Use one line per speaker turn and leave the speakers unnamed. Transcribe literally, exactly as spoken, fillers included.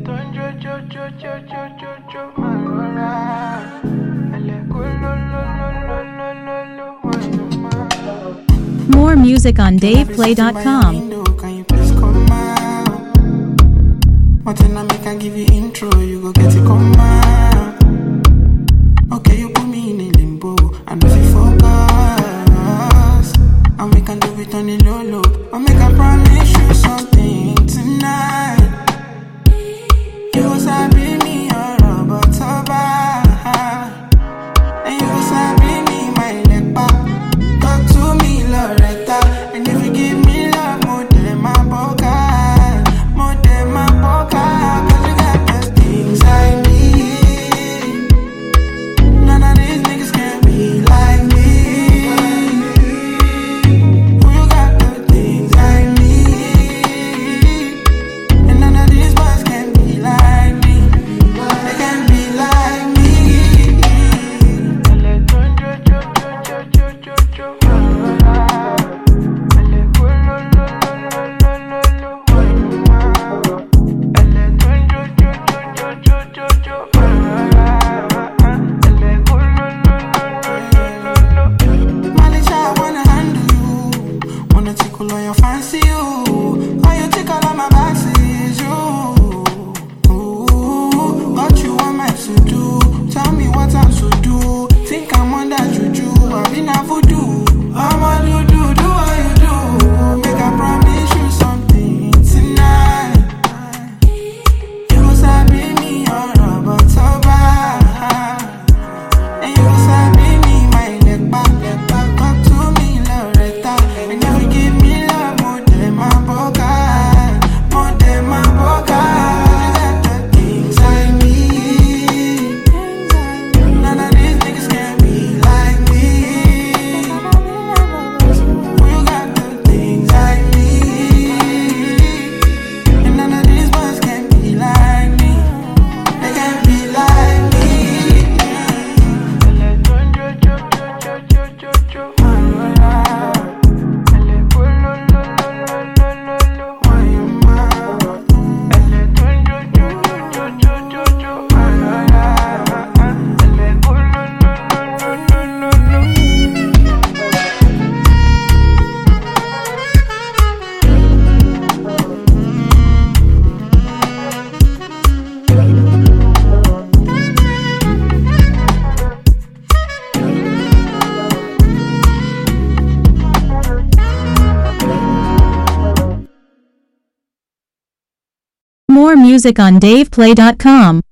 More music on dave play dot com.
But then I make I give you intro, you go get it come out. Okay, you put me in a limbo, and if you focus, and we can do it on the low low. I make I promise you something tonight. You go sabi me or but so bad, and you go sabi me my leg back. Talk to me, Loretta, and if you give me love more than my boca. On your fancy, you. Why you take all of my boxes, you. Ooh, what you want me to do? Tell me what I'm to do. Think I'm on that juju. I've been a voodoo. I'm what you do, do what you do. Make I promise you something tonight. You go sabi me or but so bad, and you go sabi me my leg back, leg back. Talk to me, Loretta, and if you give me
More music on dave play dot com.